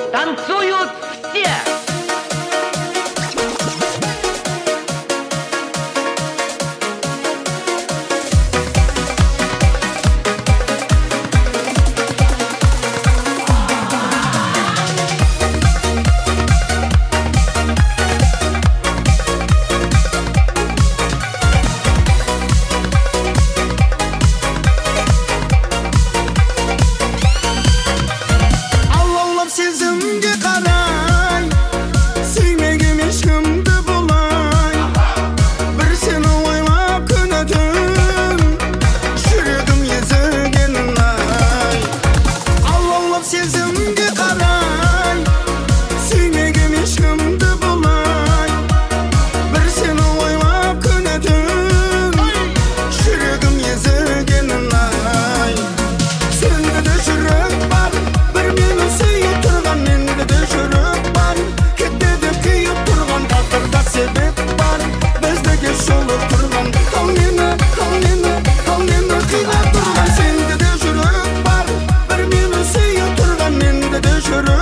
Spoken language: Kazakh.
Танцуют все! Сезімге қарай сүймеген ешкімді болай бір сені ойлап күні-түн жүрегім езілгенін ай алаулап сезімге қарай сүймеген ешкімді болай бір сені ойлап күні-түн жүрегім езілгенін ай сенде де жүрек бар бір мені сүйіп тұрған менде де жүрек бар кетпеді күйіп тұрған тағдырда себеп бар біздіге жолып тұрған ал мені қинап тұрған сенде де жүрек бар бір мені сүйіп тұрған менде де жүрек